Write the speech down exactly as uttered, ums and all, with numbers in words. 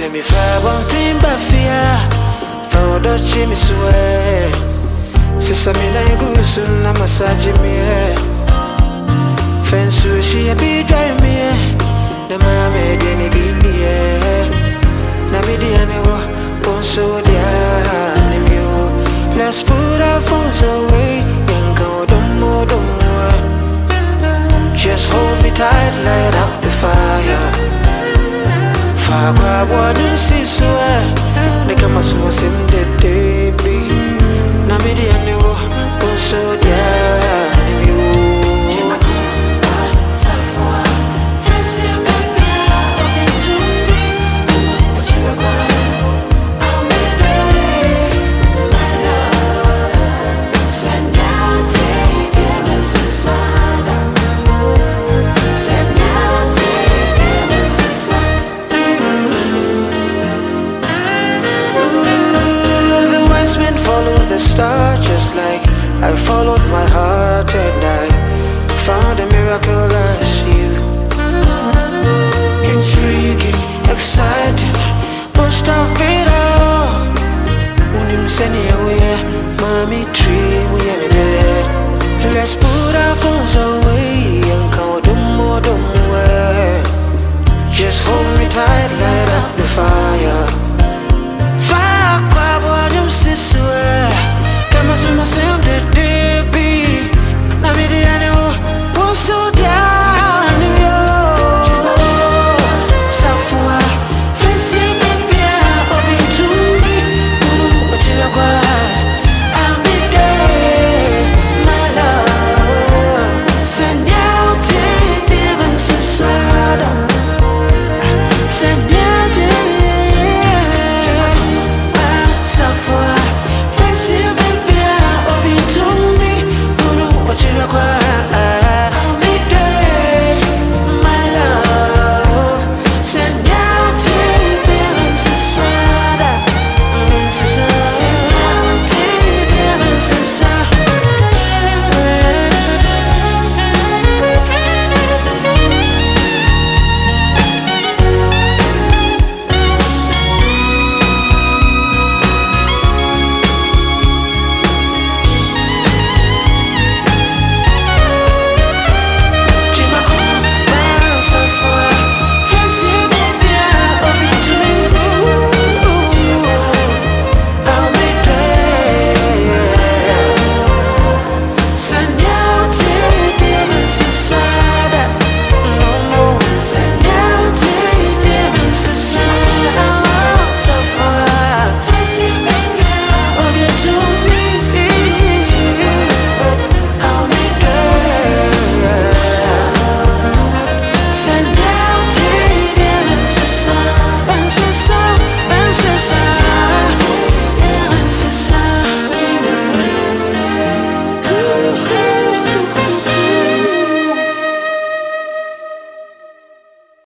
me fire one team bafia. For the chimney swear. Sister me na go soon na massage me. Fence she a be dry me. Na mama de ni be ni. Na me di anewo on so dia ni me. Let's put our phones away and go don't more don't more. Just hold me tight, light up the fire. Fire grab one and see so I make a muscle was in the baby. Na me di anewo on so dia ni me. The star just like I followed my heart and I found a miracle as you. Intriguing, exciting, most of it all. Unim seni away, mommy tree we have it. Let's put